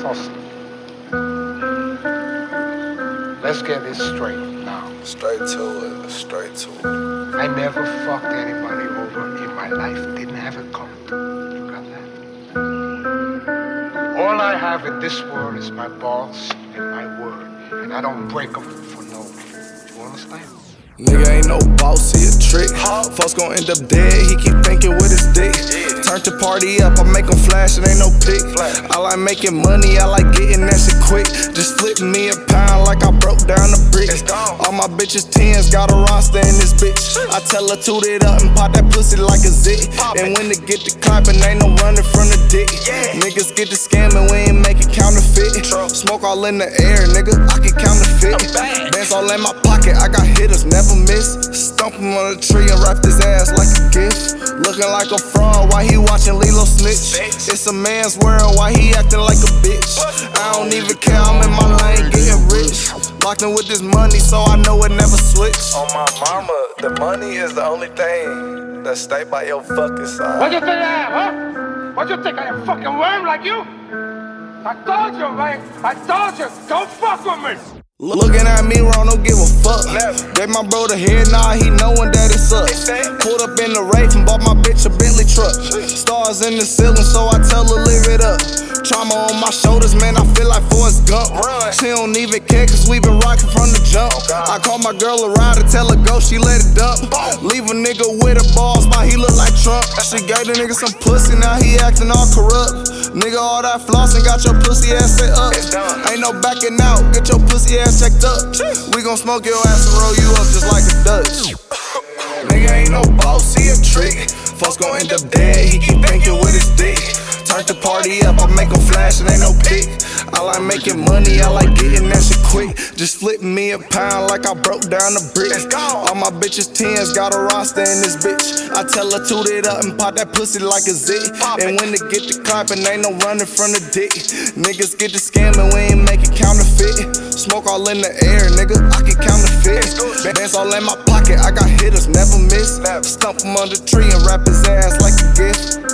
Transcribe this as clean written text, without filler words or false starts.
hustle. Let's get this straight now. Straight to it, straight to it. I never fucked anybody over in my life. Didn't have it coming. You got that? All I have in this world is my balls and my word. And I don't break them for no one. You understand? Nigga ain't no boss, he a trick. Folks gon' end up dead, he keep thinking with his dick. Turn the party up, I make him flash, it ain't no pick. I like making money, I like getting that shit quick. Just flip me a pound like I broke down a brick. All my bitches 10s got a roster in this bitch. I tell her toot it up and pop that pussy like a zit. And when they get the clapping, ain't no running from the dick. Niggas get the scamming, we ain't making counterfeit. Smoke all in the air, nigga, I can counterfeit. Bands all in my pocket, I got hitters, never miss. Stomp him on a tree and wrap his ass like a gift. Looking like a fraud while he watching Lilo snitch. It's a man's world, why he acting like a bitch? I don't even care, I'm in my lane getting rich. Locked in with this money, so I know it never switch. On my mama, the money is the only thing that stay by your fucking side. What you think I am, huh? What you think I am, fucking worm like you? I told you, man. I told you, don't fuck with me. Looking at me wrong, don't give a fuck. Gave my bro the head, nah, he knowin' that it sucks. Pulled up in the Wraith and bought my bitch a Bentley truck. Stars in the ceiling, so I tell her live it up. Trauma on my shoulders, man, I feel like Forrest Gump. She don't even care, cause we been rockin' from the jump. I call my girl a ride to tell her go, she let it dump. Leave a nigga with a balls, why he look like Trump. She gave the nigga some pussy, now he actin' all corrupt. Nigga, all that flossin' got your pussy ass set up. Ain't no backing out, get your pussy ass checked up. We gon' smoke your ass and roll you up just like a Dutch. Nigga ain't no boss, he a trick. Folks gon' end up dead, he keep thinking with his dick. Turn the party up, I make him flash, it ain't no pick. I like making money, I like getting that shit quick. Just flip me a pound like I broke down a brick. All my bitches 10s got a roster in this bitch. I tell her toot it up and pop that pussy like a zit. And when they get the clapping, ain't no running from the dick. Niggas get the scamming, we ain't making counterfeit. Smoke all in the air, nigga, I can counterfeit. Bands all in my pocket, I got hitters, never miss. Stump him on the tree and wrap his ass like a gift.